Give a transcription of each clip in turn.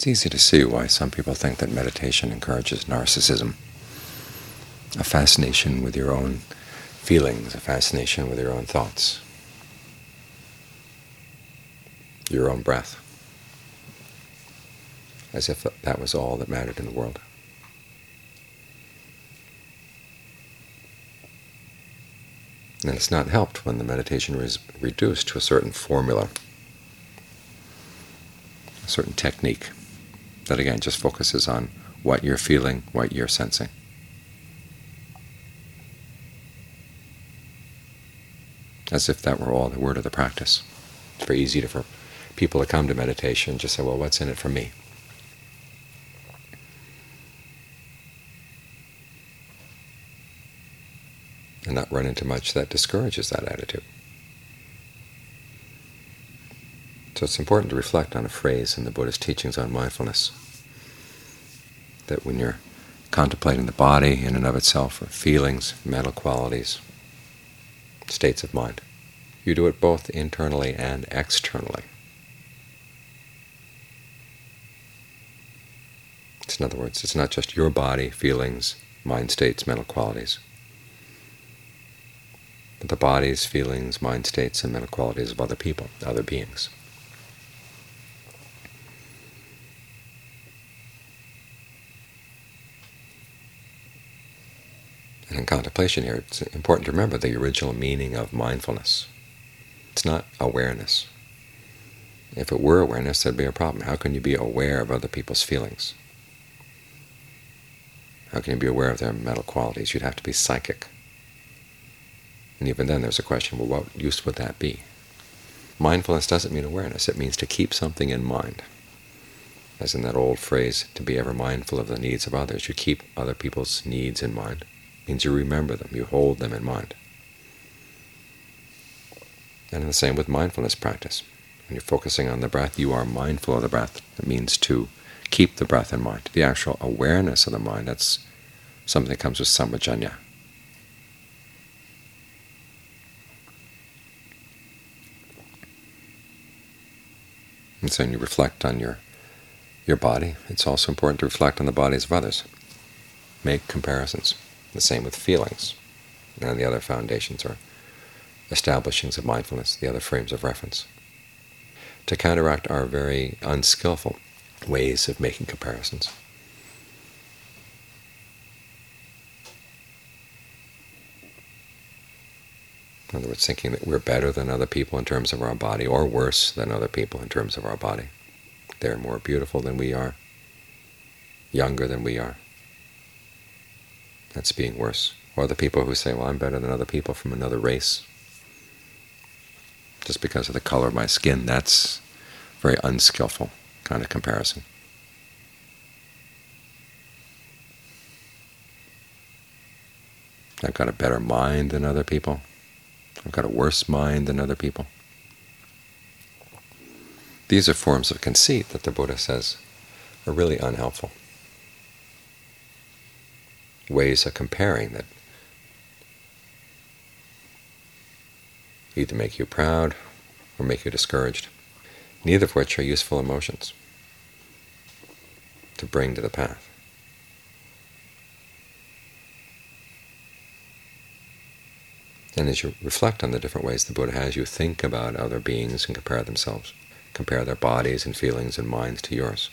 It's easy to see why some people think that meditation encourages narcissism, a fascination with your own feelings, a fascination with your own thoughts, your own breath, as if that was all that mattered in the world. And it's not helped when the meditation is reduced to a certain formula, a certain technique that, again, just focuses on what you're feeling, what you're sensing. As if that were all the word of the practice. It's very easy for people to come to meditation and just say, well, what's in it for me? And not run into much that discourages that attitude. So it's important to reflect on a phrase in the Buddhist teachings on mindfulness, that when you're contemplating the body in and of itself, or feelings, mental qualities, states of mind, you do it both internally and externally. In other words, it's not just your body, feelings, mind states, mental qualities, but the bodies, feelings, mind states, and mental qualities of other people, other beings. And in contemplation here, it's important to remember the original meaning of mindfulness. It's not awareness. If it were awareness, there'd be a problem. How can you be aware of other people's feelings? How can you be aware of their mental qualities? You'd have to be psychic. And even then there's a question, well, what use would that be? Mindfulness doesn't mean awareness. It means to keep something in mind. As in that old phrase, to be ever mindful of the needs of others. You keep other people's needs in mind. It means you remember them, you hold them in mind. And the same with mindfulness practice. When you're focusing on the breath, you are mindful of the breath. It means to keep the breath in mind. The actual awareness of the mind, that's something that comes with sampajanya. And so when you reflect on your body, it's also important to reflect on the bodies of others. Make comparisons. The same with feelings. And the other foundations or establishings of mindfulness, the other frames of reference. To counteract our very unskillful ways of making comparisons. In other words, thinking that we're better than other people in terms of our body, or worse than other people in terms of our body. They're more beautiful than we are, younger than we are. That's being worse. Or the people who say, well, I'm better than other people from another race, just because of the color of my skin. That's a very unskillful kind of comparison. I've got a better mind than other people. I've got a worse mind than other people. These are forms of conceit that the Buddha says are really unhelpful. Ways of comparing that either make you proud or make you discouraged, neither of which are useful emotions to bring to the path. And as you reflect on the different ways the Buddha has you think about other beings and compare themselves, compare their bodies and feelings and minds to yours,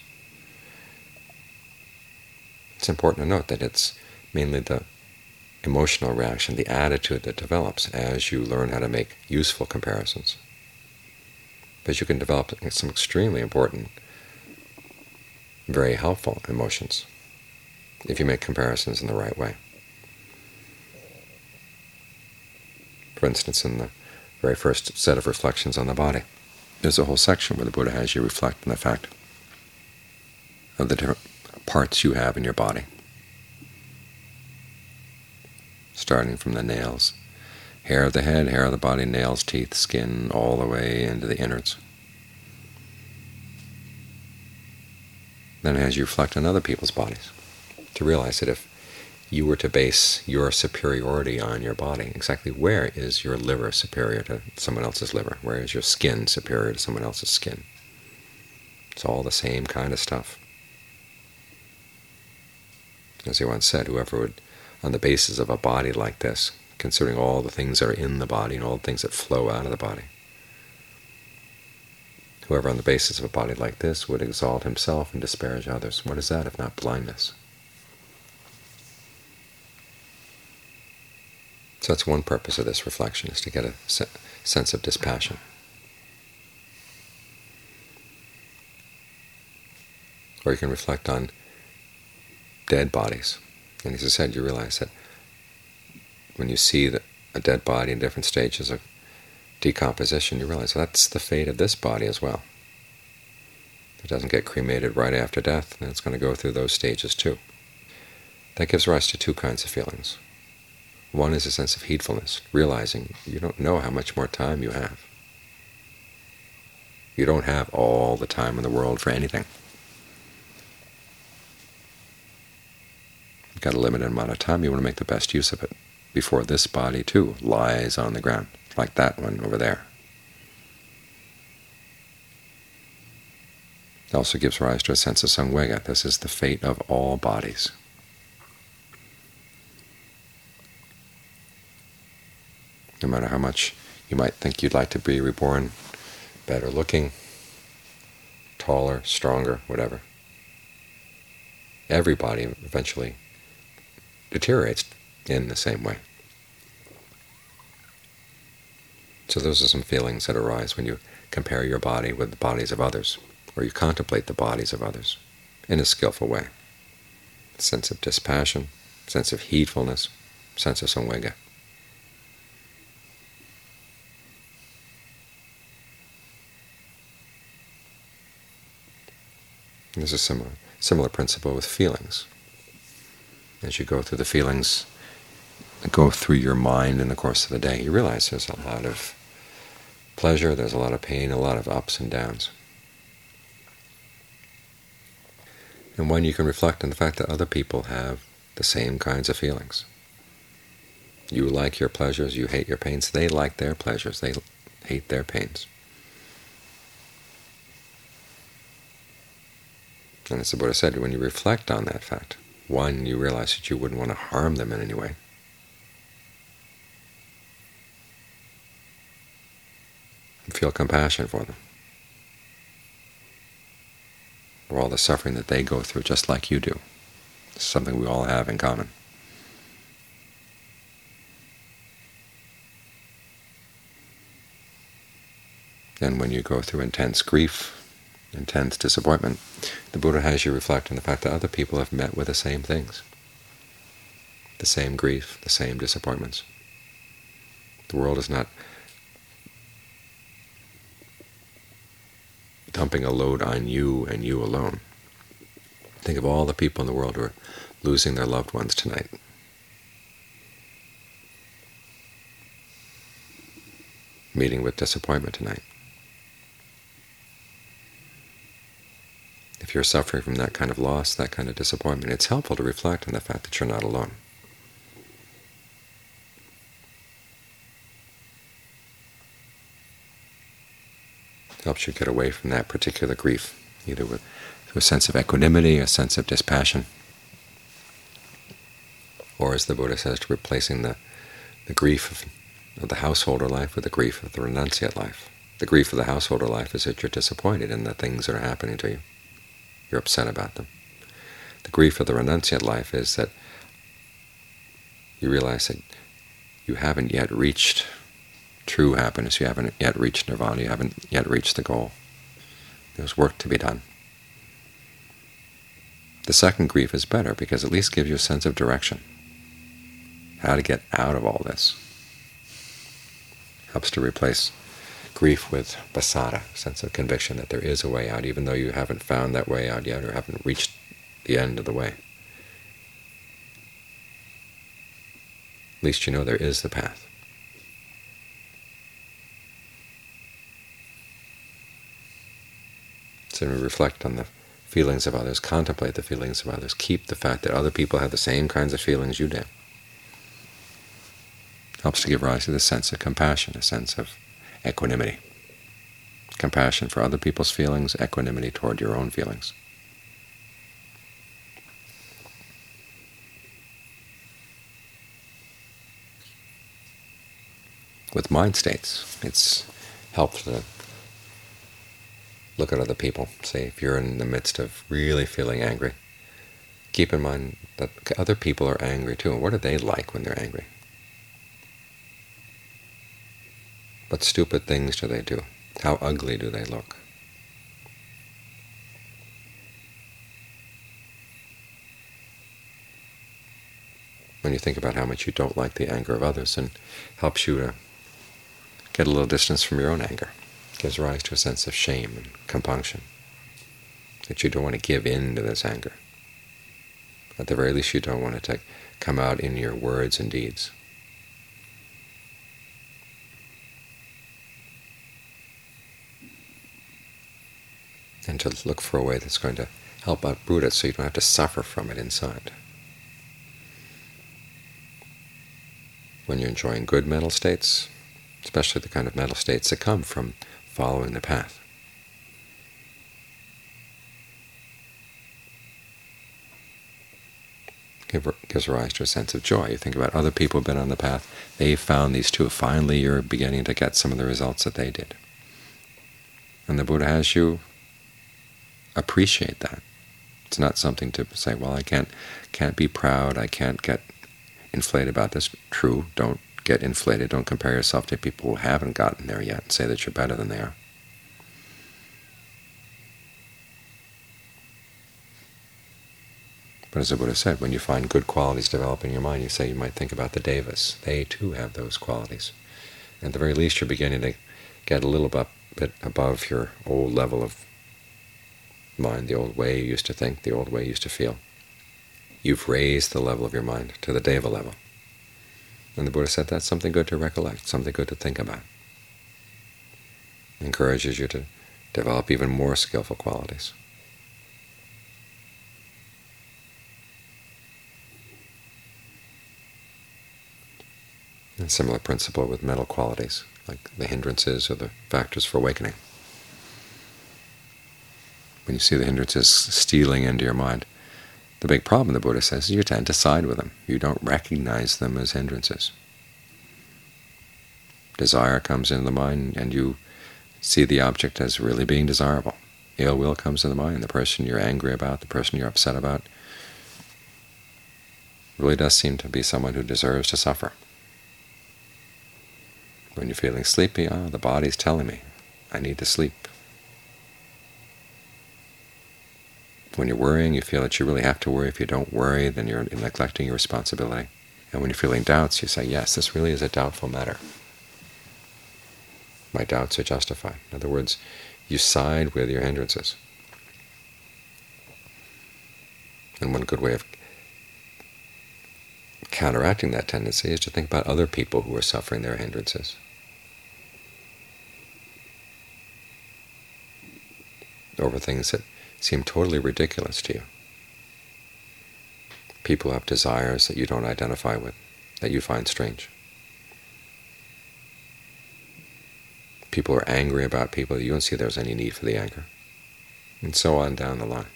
it's important to note that it's mainly the emotional reaction, the attitude that develops as you learn how to make useful comparisons. But you can develop some extremely important, very helpful emotions if you make comparisons in the right way. For instance, in the very first set of reflections on the body, there's a whole section where the Buddha has you reflect on the fact of the different parts you have in your body, starting from the nails, hair of the head, hair of the body, nails, teeth, skin, all the way into the innards. Then as you reflect on other people's bodies, to realize that if you were to base your superiority on your body, exactly where is your liver superior to someone else's liver? Where is your skin superior to someone else's skin? It's all the same kind of stuff. As he once said, whoever would, on the basis of a body like this, considering all the things that are in the body and all the things that flow out of the body, whoever on the basis of a body like this would exalt himself and disparage others, what is that if not blindness? So that's one purpose of this reflection, is to get a sense of dispassion. Or you can reflect on dead bodies. And as I said, you realize that when you see a dead body in different stages of decomposition, you realize that's the fate of this body as well. If it doesn't get cremated right after death, then it's going to go through those stages too. That gives rise to two kinds of feelings. One is a sense of heedfulness, realizing you don't know how much more time you have. You don't have all the time in the world for anything. You've got a limited amount of time. You want to make the best use of it before this body, too, lies on the ground, like that one over there. It also gives rise to a sense of samvega. This is the fate of all bodies. No matter how much you might think you'd like to be reborn, better looking, taller, stronger, whatever, every body eventually deteriorates in the same way. So those are some feelings that arise when you compare your body with the bodies of others, or you contemplate the bodies of others in a skillful way. A sense of dispassion, sense of heedfulness, sense of samvega. There's a similar principle with feelings. As you go through the feelings that go through your mind in the course of the day, you realize there's a lot of pleasure, there's a lot of pain, a lot of ups and downs. And when you can reflect on the fact that other people have the same kinds of feelings. You like your pleasures, you hate your pains, they like their pleasures, they hate their pains. And as the Buddha said, when you reflect on that fact, one, you realize that you wouldn't want to harm them in any way. You feel compassion for them, for all the suffering that they go through, just like you do. It's something we all have in common. And when you go through intense grief, intense disappointment, the Buddha has you reflect on the fact that other people have met with the same things, the same grief, the same disappointments. The world is not dumping a load on you and you alone. Think of all the people in the world who are losing their loved ones tonight. Meeting with disappointment tonight. If you're suffering from that kind of loss, that kind of disappointment, it's helpful to reflect on the fact that you're not alone. It helps you get away from that particular grief, either with a sense of equanimity, a sense of dispassion, or, as the Buddha says, to replacing the grief of the householder life with the grief of the renunciate life. The grief of the householder life is that you're disappointed in the things that are happening to you. You're upset about them. The grief of the renunciate life is that you realize that you haven't yet reached true happiness, you haven't yet reached nirvana, you haven't yet reached the goal. There's work to be done. The second grief is better because it at least gives you a sense of direction, how to get out of all this. Helps to replace grief with pasada, sense of conviction that there is a way out, even though you haven't found that way out yet or haven't reached the end of the way. At least you know there is the path. So when we reflect on the feelings of others, contemplate the feelings of others, keep the fact that other people have the same kinds of feelings you do. Helps to give rise to this sense of compassion, a sense of equanimity. Compassion for other people's feelings, equanimity toward your own feelings. with mind states. It's helpful to look at other people. Say if you're in the midst of really feeling angry, keep in mind that other people are angry too. And what are they like when they're angry? What stupid things do they do? How ugly do they look? When you think about how much you don't like the anger of others, and helps you to get a little distance from your own anger. It gives rise to a sense of shame and compunction, that you don't want to give in to this anger. At the very least, you don't want it to come out in your words and deeds. And to look for a way that's going to help uproot it so you don't have to suffer from it inside. When you're enjoying good mental states, especially the kind of mental states that come from following the path, gives rise to a sense of joy. You think about other people who've been on the path, they've found these too. Finally you're beginning to get some of the results that they did. And the Buddha has you appreciate that. It's not something to say, well, I can't be proud, I can't get inflated about this. True, don't get inflated, don't compare yourself to people who haven't gotten there yet and say that you're better than they are. But as the Buddha said, when you find good qualities develop in your mind, you might think about the Devas. They too have those qualities. At the very least, you're beginning to get a little bit above your old level of mind, the old way you used to think, the old way you used to feel. You've raised the level of your mind to the Deva level. And the Buddha said that's something good to recollect, something good to think about. It encourages you to develop even more skillful qualities. And a similar principle with mental qualities, like the hindrances or the factors for awakening. When you see the hindrances stealing into your mind, the big problem, the Buddha says, is you tend to side with them. You don't recognize them as hindrances. Desire comes into the mind, and you see the object as really being desirable. Ill will comes into the mind. The person you're angry about, the person you're upset about, really does seem to be someone who deserves to suffer. When you're feeling sleepy, the body's telling me, I need to sleep. When you're worrying, you feel that you really have to worry. If you don't worry, then you're neglecting your responsibility. And when you're feeling doubts, you say, yes, this really is a doubtful matter. My doubts are justified. In other words, you side with your hindrances. And one good way of counteracting that tendency is to think about other people who are suffering their hindrances. Over things that seem totally ridiculous to you. People who have desires that you don't identify with, that you find strange. People are angry about people that you don't see there's any need for the anger. And so on down the line.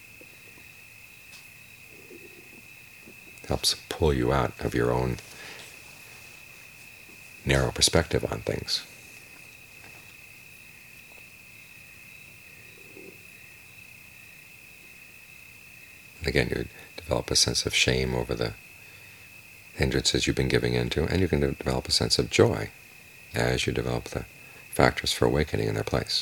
Helps pull you out of your own narrow perspective on things. Again, you develop a sense of shame over the hindrances you've been giving into, and you can develop a sense of joy as you develop the factors for awakening in their place.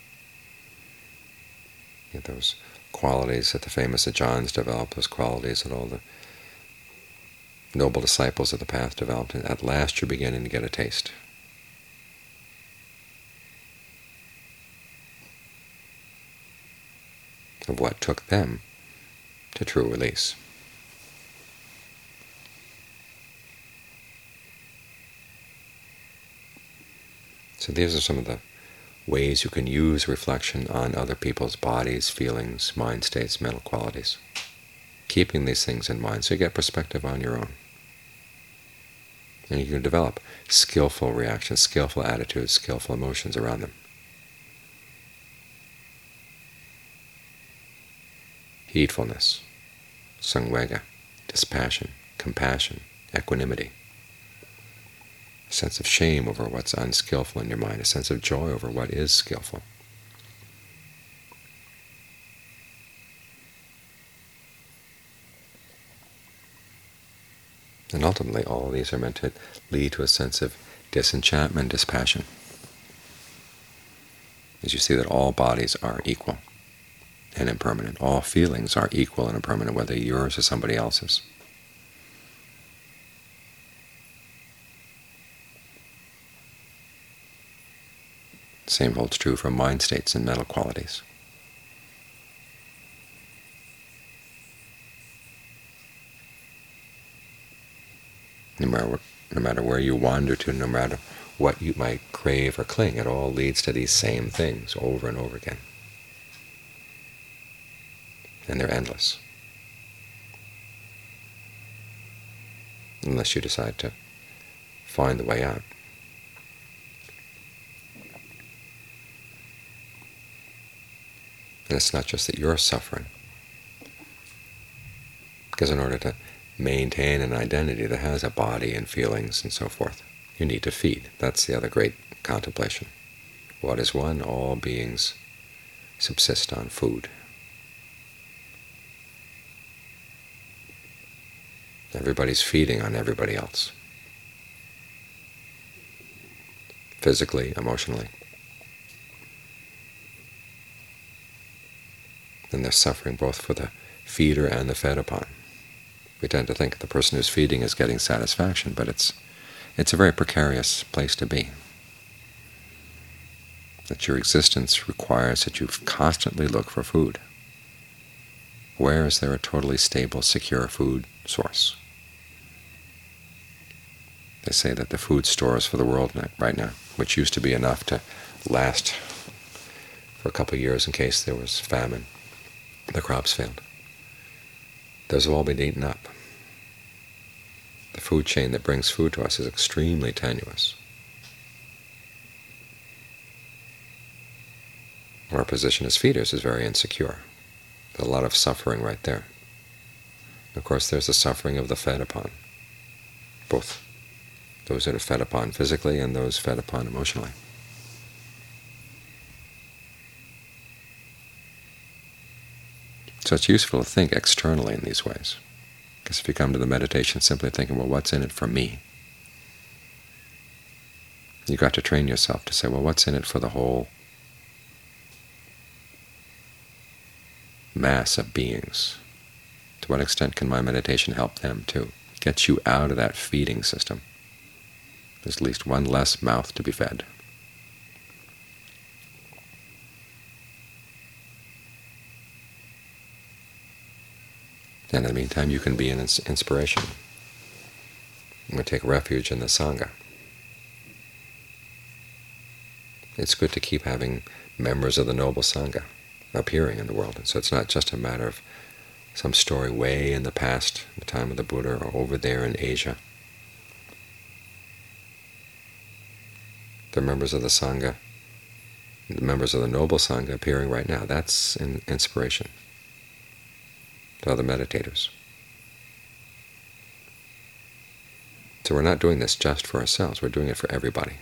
You get those qualities that the famous Ajahns developed, those qualities that all the noble disciples of the path developed, and at last you're beginning to get a taste. Of what took them to true release. So these are some of the ways you can use reflection on other people's bodies, feelings, mind states, mental qualities, keeping these things in mind so you get perspective on your own. And you can develop skillful reactions, skillful attitudes, skillful emotions around them. Heedfulness, samvega, dispassion, compassion, equanimity, sense of shame over what's unskillful in your mind, a sense of joy over what is skillful. And ultimately, all of these are meant to lead to a sense of disenchantment, dispassion, as you see that all bodies are equal and impermanent. All feelings are equal and impermanent, whether yours or somebody else's. The same holds true for mind states and mental qualities. No matter where you wander to, no matter what you might crave or cling, it all leads to these same things over and over again. And they're endless, unless you decide to find the way out. And it's not just that you're suffering, because in order to maintain an identity that has a body and feelings and so forth, you need to feed. That's the other great contemplation. What is one? All beings subsist on food. Everybody's feeding on everybody else, physically, emotionally. And they're suffering both for the feeder and the fed upon. We tend to think the person who's feeding is getting satisfaction, but it's a very precarious place to be. That your existence requires that you constantly look for food. Where is there a totally stable, secure food source? They say that the food stores for the world right now, which used to be enough to last for a couple of years in case there was famine, the crops failed, those have all been eaten up. The food chain that brings food to us is extremely tenuous. Our position as feeders is very insecure. There's a lot of suffering right there. Of course, there's the suffering of the fed upon, both those that are fed upon physically and those fed upon emotionally. So it's useful to think externally in these ways, because if you come to the meditation simply thinking, well, what's in it for me? You've got to train yourself to say, well, what's in it for the whole mass of beings? To what extent can my meditation help them too? Get you out of that feeding system. There's at least one less mouth to be fed. And in the meantime, you can be an inspiration. I'm going to take refuge in the Sangha. It's good to keep having members of the Noble Sangha appearing in the world. And so it's not just a matter of some story way in the past, the time of the Buddha, or over there in Asia. The members of the Sangha, the members of the Noble Sangha appearing right now, that's an inspiration to other meditators. So we're not doing this just for ourselves, we're doing it for everybody.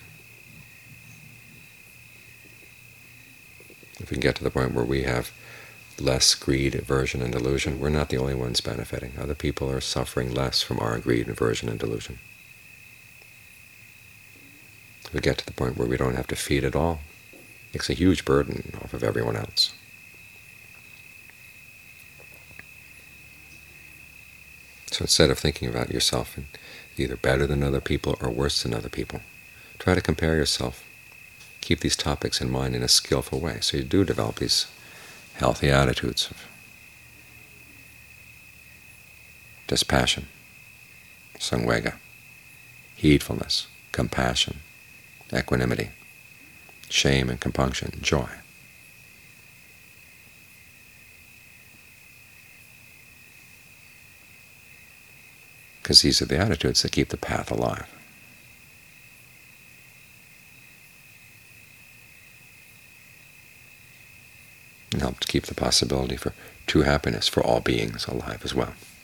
If we can get to the point where we have less greed, aversion, and delusion, we're not the only ones benefiting. Other people are suffering less from our greed, aversion, and delusion. If we get to the point where we don't have to feed at all, it takes a huge burden off of everyone else. So instead of thinking about yourself in either better than other people or worse than other people, try to compare yourself. Keep these topics in mind in a skillful way, so you do develop these healthy attitudes of dispassion, samvega, heedfulness, compassion, equanimity, shame and compunction, joy. Because these are the attitudes that keep the path alive. And help to keep the possibility for true happiness for all beings alive as well.